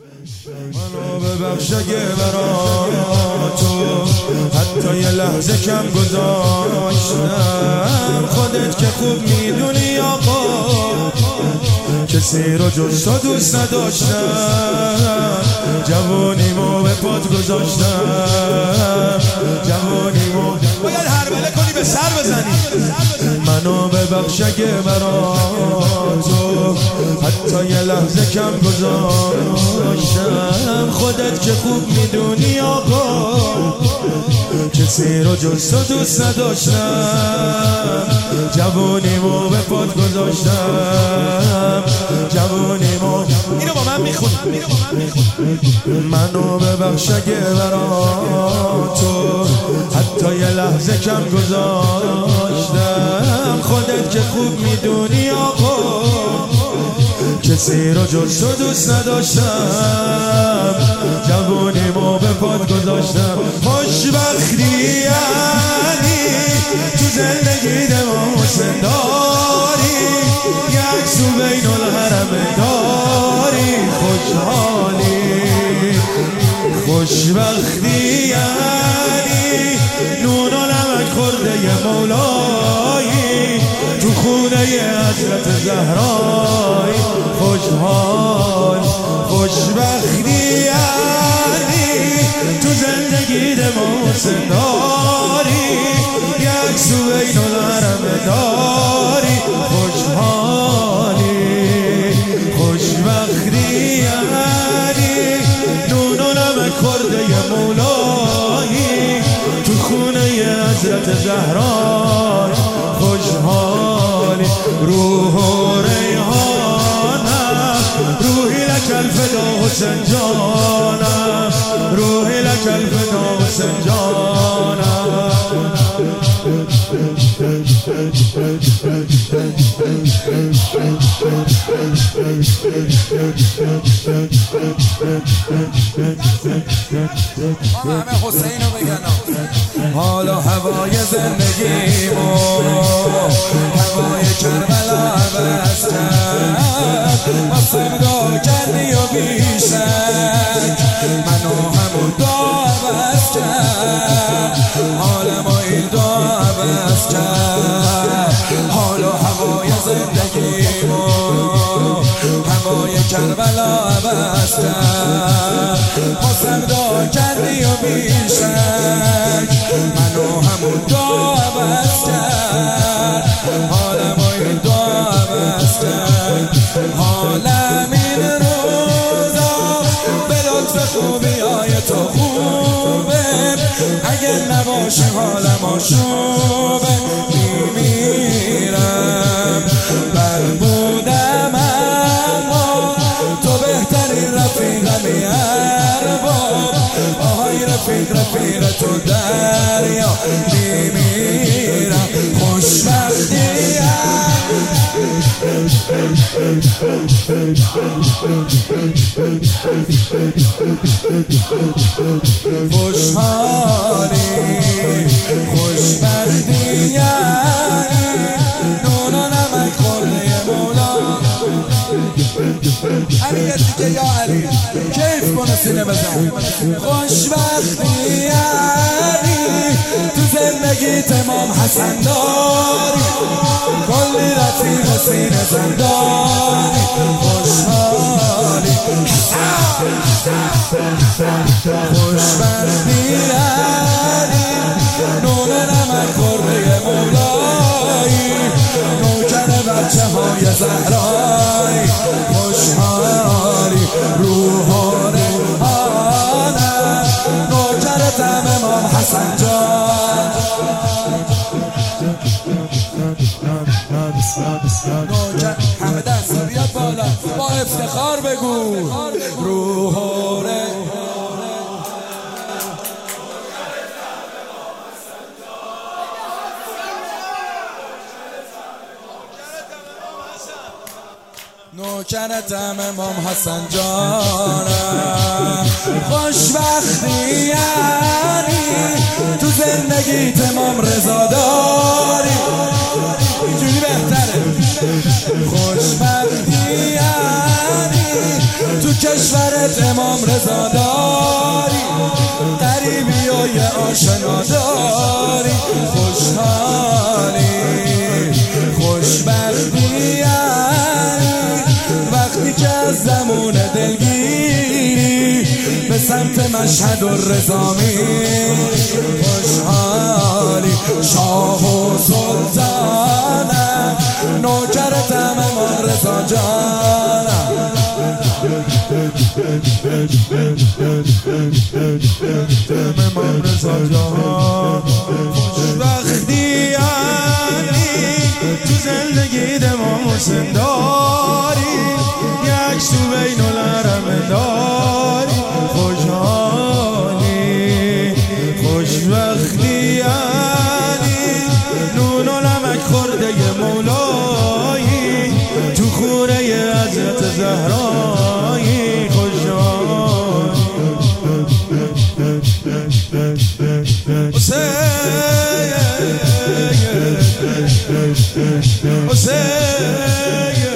منو ببخش اگه برا تو حتی یه لحظه کم گذاشتم. خودت که خوب میدونی آقا کسی رو جز تو دوست نداشتم. جوانیمو به پات گذاشتم. جوانیمو باید هربله کنی به سر بزنی. منو ببخش اگه برا تو حتی یه لحظه کم گذاشتم. خودت که خوب میدونی آقا کسی رو جز تو دوست نداشتم. جوانیمو به پات گذاشتم. جوانیمو اینو با من میخونی. منو ببخش اگه برا تو حتی یه لحظه کم گذاشتم. خودت که خوب میدونی آقا کسی رو جز تو دوست نداشتم. جوانیمو به پات گذاشتم. خوشبختی یعنی تو زندگی دماسه داری یک سو بین الحرم داری. خوشحالی خوشبختی یعنی نون و نمک خورده ی مولایی تو خونه حضرت زهرایی. خوشحال خوشبختی یعنی تو زندگی دماسه داری یک سو بین الحرم داری. خوشحالی خوشبختی یعنی نون و نمک خورده ی مولایی تو خونه حضرت زهرایی. خوشحالی روح و ریحانم روحی لک الفدا حسین جانم. روحی لک الفدا حسین جانم. همه حسینو بگن. حالا هوای زندگیمو هوای کربلا عوض کرد. واسمگاه کردی و بیشک منو همون دا عوض کرد. حالمو این دا عوض کرد. حالا هوای زندگیمو هوای کربلا عوض کرد. واسمگاه کردی و بیشک منو همون دا عوض کرد. حالمو این دا عوض کرد. حالم این روزا به لطف خوبی های تو خوبه. اگه نباشه حالم آشوبه. میمیرم بربودم اما تو بهترین رفیقمی ارباب. آهای رفیق رفیق تو دریا. میمیرم خوشبختی خوشحالی خوشبختی نون و نمک خورده ی مولا. علی دیگه یا علی کیف کنه سینه بزن. خوشبختی تو زندگی تمام حسن داری کلی رفیق سینه زنداری. خوشحالی خوشبختی نون نمک خورده ی مولایی نوکر بچه های زهرایی. خوشحالی روح و ریحانم نوکر طعم امام حسن جان. نوکر همه دست بیاد بالا با افتخار بگو. روح و نوکرتم امام حسن جانم. خوشبختی یعنی تو زندگی تمام رضا داری. اینجوری بهتره. خوشبختی یعنی تو کشور نوکرت امام رضا داری، غریبی و یه آشنا داری، خوشحالی خوشبختی وقتی که از زمون دلگیری به سمت مشهد و رضا میری. خوشحالی شاه و سلطانم، نوکرتم امام رضا جانم. امام رضا جان خوشبختی تو زندگی امام حسین داری، یک سو بین الحرم داری. خوشحالی خوشبختی نون و نمک خورده مولایی، تو خوره حضرت زهرایی. خوشحالی حسین